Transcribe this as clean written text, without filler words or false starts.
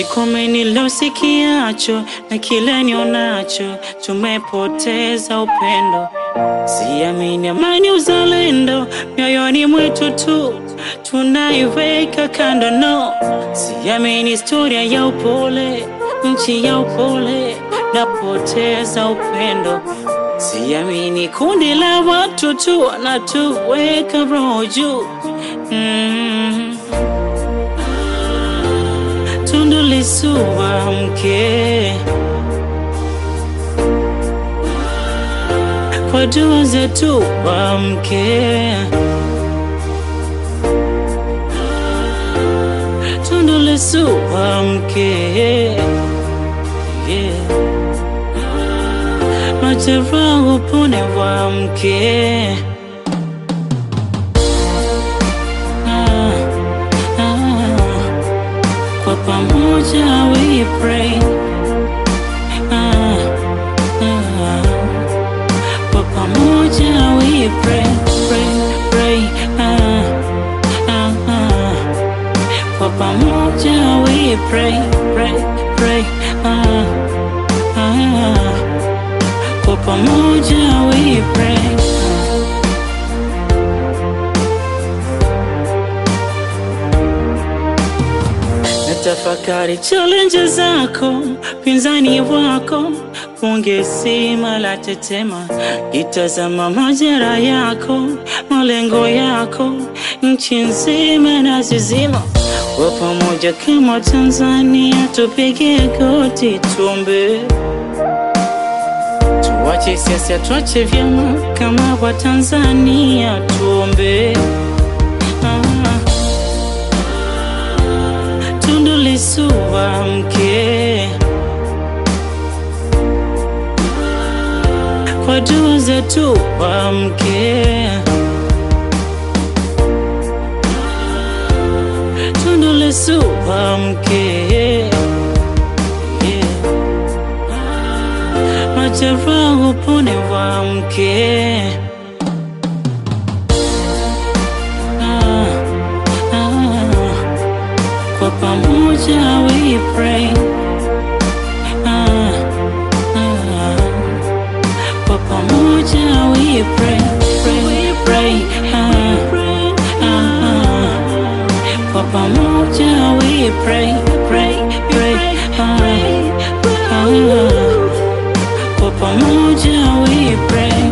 Nikome nilosikiacho na kile nionacho, tumepoteza upendo. Siamini amani uzalendo, mioyoni mwetu tu tunaiweka kando, no. Siamini historia ya upole, nchi ya upole, napoteza upendo. Siamini kundi la watu tu wanatuweka roho juu. Tundu Lissu amke, kwa dua zetu amke. Tundu Lissu amke, majeraha upone amke. Kwa pamoja we pray, kwa pamoja we pray, pray, kwa pamoja we pray, pray, kwa pamoja we pray. Tafakari challenge zako, pinzani wako, punge sima la tetema. Itazama majera yako, malengo yako, nchi nzima na zizima. Kwa pamoja kama Tanzania tupige goti tuombe. Tuache siasa, tuache vyama, kama wa Tanzania tuombe. Tundu Lissu amke, kwa dua zetu amke. Tundu Lissu amke, majeraha upone amke. Kwa pamoja we pray, kwa pamoja we pray, pray, kwa pamoja we pray, kwa pamoja we pray.